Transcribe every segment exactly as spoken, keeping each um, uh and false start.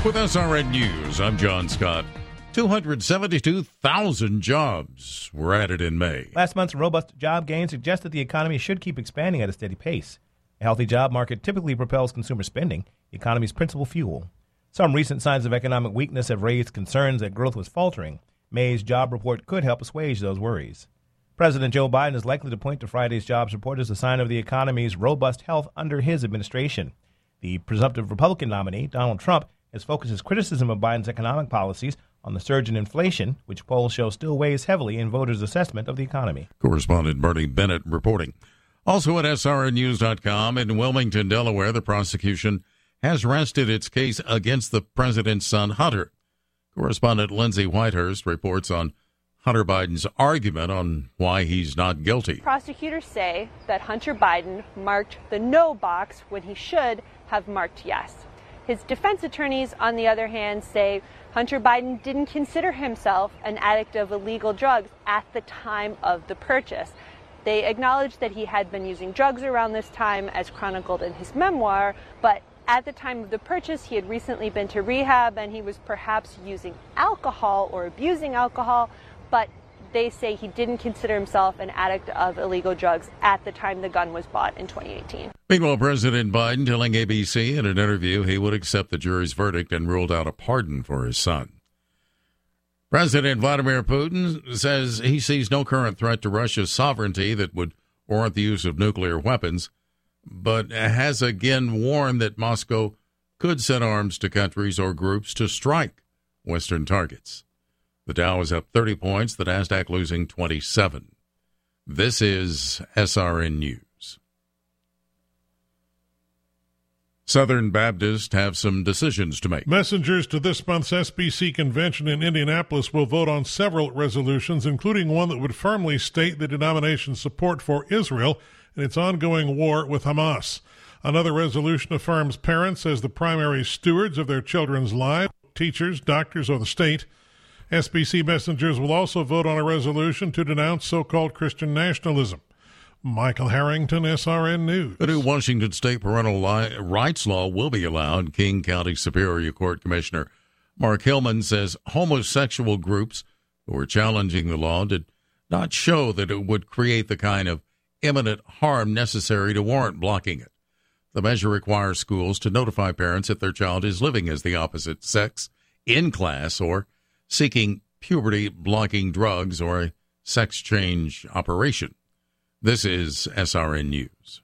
With S R N News, I'm John Scott. two hundred seventy-two thousand jobs were added in May. Last month's robust job gains suggest that the economy should keep expanding at a steady pace. A healthy job market typically propels consumer spending, the economy's principal fuel. Some recent signs of economic weakness have raised concerns that growth was faltering. May's job report could help assuage those worries. President Joe Biden is likely to point to Friday's jobs report as a sign of the economy's robust health under his administration. The presumptive Republican nominee, Donald Trump, has focused his criticism of Biden's economic policies on the surge in inflation, which polls show still weighs heavily in voters' assessment of the economy. Correspondent Bernie Bennett reporting. Also at S R N news dot com, in Wilmington, Delaware, the prosecution has rested its case against the president's son, Hunter. Correspondent Lindsay Whitehurst reports on Hunter Biden's argument on why he's not guilty. Prosecutors say that Hunter Biden marked the no box when he should have marked yes. His defense attorneys, on the other hand, say Hunter Biden didn't consider himself an addict of illegal drugs at the time of the purchase. They acknowledge that he had been using drugs around this time, as chronicled in his memoir, but at the time of the purchase, he had recently been to rehab and he was perhaps using alcohol or abusing alcohol, but they say he didn't consider himself an addict of illegal drugs at the time the gun was bought in twenty eighteen. Meanwhile, President Biden telling A B C in an interview he would accept the jury's verdict and ruled out a pardon for his son. President Vladimir Putin says he sees no current threat to Russia's sovereignty that would warrant the use of nuclear weapons, but has again warned that Moscow could send arms to countries or groups to strike Western targets. The Dow is up thirty points, the Nasdaq losing twenty-seven. This is S R N News. Southern Baptists have some decisions to make. Messengers to this month's S B C convention in Indianapolis will vote on several resolutions, including one that would firmly state the denomination's support for Israel in its ongoing war with Hamas. Another resolution affirms parents as the primary stewards of their children's lives, teachers, doctors, or the state. S B C messengers will also vote on a resolution to denounce so-called Christian nationalism. Michael Harrington, S R N News. The new Washington State parental li- rights law will be allowed. King County Superior Court Commissioner Mark Hillman says homosexual groups who are challenging the law did not show that it would create the kind of imminent harm necessary to warrant blocking it. The measure requires schools to notify parents if their child is living as the opposite sex in class or seeking puberty-blocking drugs or a sex change operation. This is S R N News.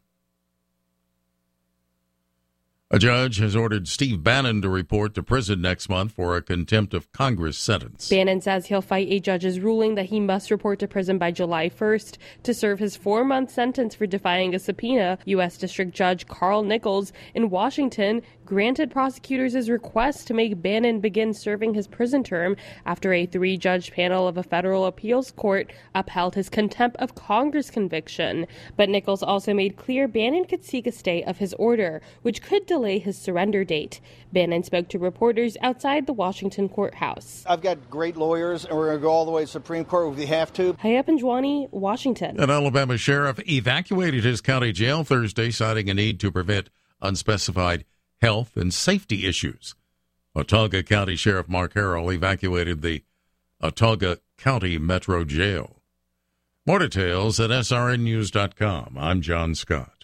A judge has ordered Steve Bannon to report to prison next month for a contempt of Congress sentence. Bannon says he'll fight a judge's ruling that he must report to prison by July first to serve his four-month sentence for defying a subpoena. U S. District Judge Carl Nichols in Washington granted prosecutors his request to make Bannon begin serving his prison term after a three-judge panel of a federal appeals court upheld his contempt of Congress conviction. But Nichols also made clear Bannon could seek a stay of his order, which could delay his surrender date. Bannon spoke to reporters outside the Washington courthouse. I've got great lawyers, and we're going to go all the way to the Supreme Court if we have to. Hayap Anjwani, Washington. An Alabama sheriff evacuated his county jail Thursday, citing a need to prevent unspecified health and safety issues. Autauga County Sheriff Mark Harrell evacuated the Autauga County Metro Jail. More details at S R N news dot com. I'm John Scott.